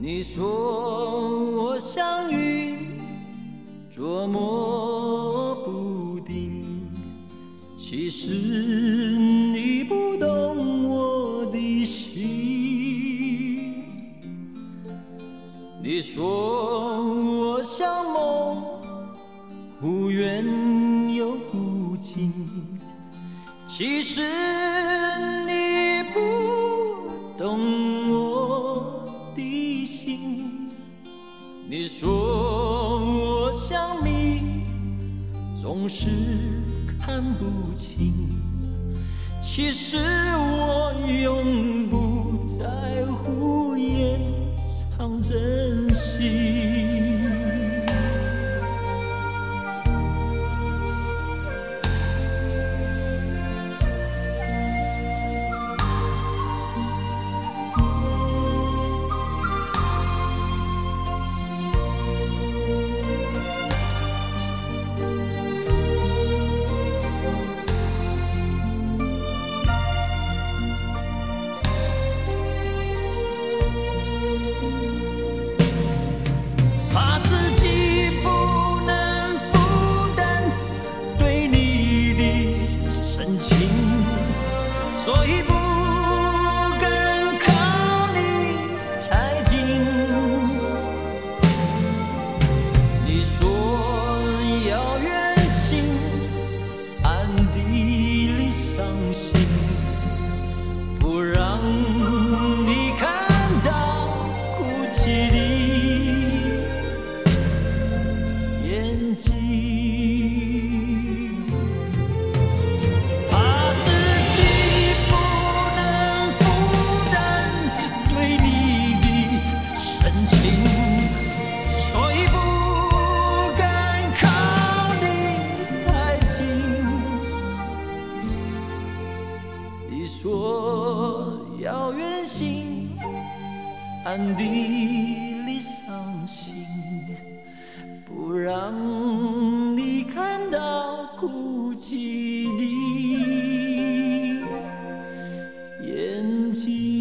你说我像云，捉摸不定，其实你不懂我的心。你说我像梦，忽远又忽近，其实你不懂我的心。你说我像谜，总是看不清，其实我永不在乎掩藏真心。所以不敢靠你太近。你说要远行，暗地里伤心，不让你看到哭泣的眼睛。说要远行，暗地里伤心，不让你看到哭泣的眼睛。